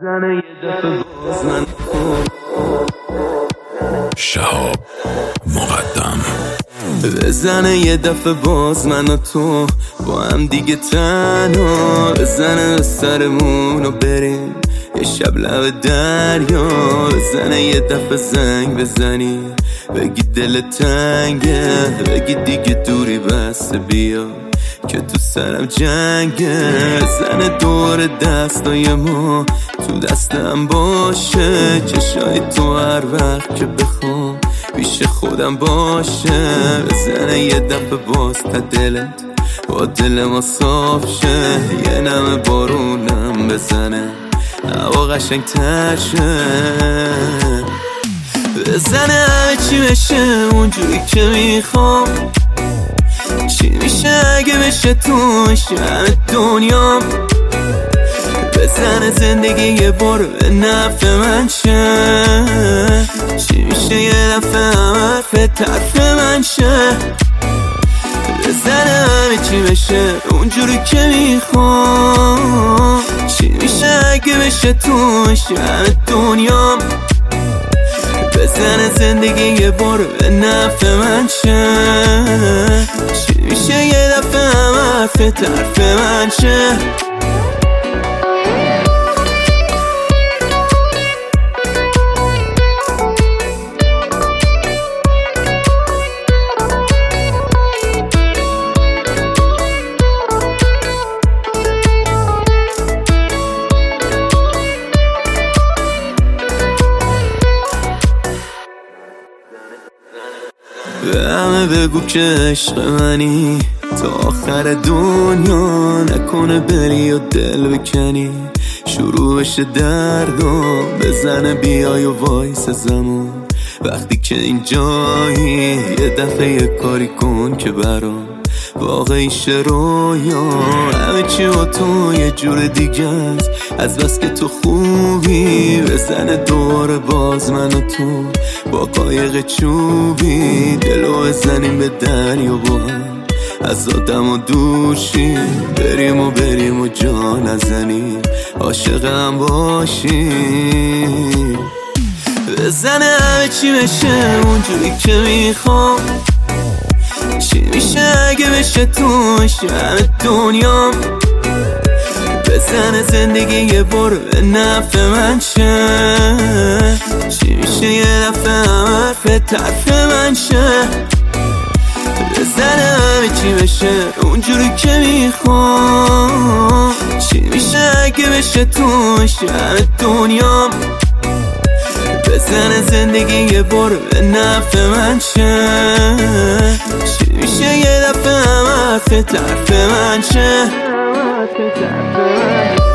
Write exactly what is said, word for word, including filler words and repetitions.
بزنه یه دفعه باز من شهاب مقدم بزنه یه دفعه باز من و تو با هم دیگه تنها، بزنه به سرمون و بریم یه شب لب دریا، بزنه یه دفعه زنگ بزنی بگی دل تنگه، بگی دیگه دوری بسته بیا که تو سرم جنگه، زن دور دستای ما تو دستم باشه، چشای تو هر وقت که بخوام پیش خودم باشه، بزنه یه دفعه باز تا دلت با دل ما صاف شه، یه نم بارونم بزنه هوا قشنگ تر شه، بزنه همه چی بشه اونجوری که میخوام، چی میشه اگه بشه تو میشه همه دنیام، بزنه زندگی یه بار به نفع من شه، چی میشه یه دفعه همه حرف طرف من شه، بزنه همه چی بشه اونجوری که میخوام، چی میشه اگه بشه تو میشه همه دنیام، بزنه زندگی یه بار به نفع من شه، چی میشه یه دفعه همه حرف طرف من شه. به همه بگو که عشق منی تا آخر دنیا، نکنه بری و دل بکنی شروع بشه دردم، بزنه بیای و وایس زمان وقتی که اینجایی، یه دفعه یه کاری کن که برام واقعی شه رویا، همه چی با تو یه جور دیگه است از بس که تو خوبی، بزنه دور باز من و تو با قایق چوبی، دلو بزنیم به دریا با هم از آدم و دوشیم، بریم و بریم و جا نزنیم عاشقم باشیم، بزنه همه چی بشه اونجوری که میخوام، چی میشه اگه بشه تو میشه همه دنیام، بزنه زندگی یه بار به نفع من شه، چی میشه یه دفعه همه حرف طرف من شه، بزنه همه چی بشه اونجوری که میخوام، چی میشه اگه بشه تو میشه همه دنیام، بزنه زندگی یه بار به نفع من شه، چی میشه یه دفعه همه حرف طرف من شه.